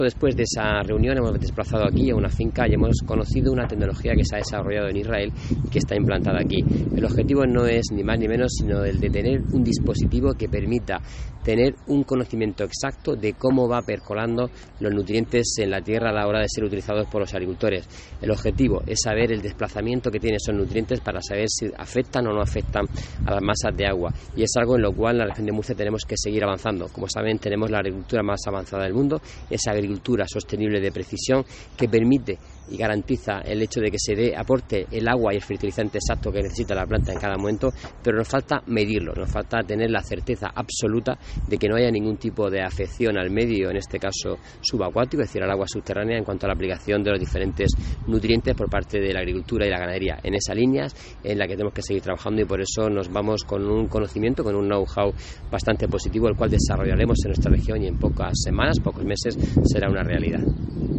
Después de esa reunión hemos desplazado aquí a una finca y hemos conocido una tecnología que se ha desarrollado en Israel y que está implantada aquí. El objetivo no es ni más ni menos sino el de tener un dispositivo que permita tener un conocimiento exacto de cómo va percolando los nutrientes en la tierra a la hora de ser utilizados por los agricultores. El objetivo es saber el desplazamiento que tienen esos nutrientes para saber si afectan o no afectan a las masas de agua, y es algo en lo cual en la región de Murcia tenemos que seguir avanzando. Como saben, tenemos la agricultura más avanzada del mundo, esa agricultura sostenible de precisión que permite y garantiza el hecho de que se aporte el agua y el fertilizante exacto que necesita la planta en cada momento, pero nos falta medirlo, nos falta tener la certeza absoluta de que no haya ningún tipo de afección al medio, en este caso subacuático, es decir, al agua subterránea, en cuanto a la aplicación de los diferentes nutrientes por parte de la agricultura y la ganadería. En esas líneas en la que tenemos que seguir trabajando, y por eso nos vamos con un conocimiento, con un know-how bastante positivo, el cual desarrollaremos en nuestra región y en pocas semanas, pocos meses será una realidad.